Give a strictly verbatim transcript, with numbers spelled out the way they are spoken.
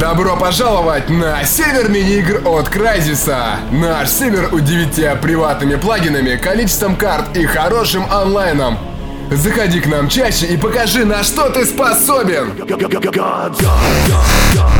Добро пожаловать на сервер мини-игр от Crysis. Наш сервер удивит тебя приватными плагинами, количеством карт и хорошим онлайном. Заходи к нам чаще и покажи, на что ты способен.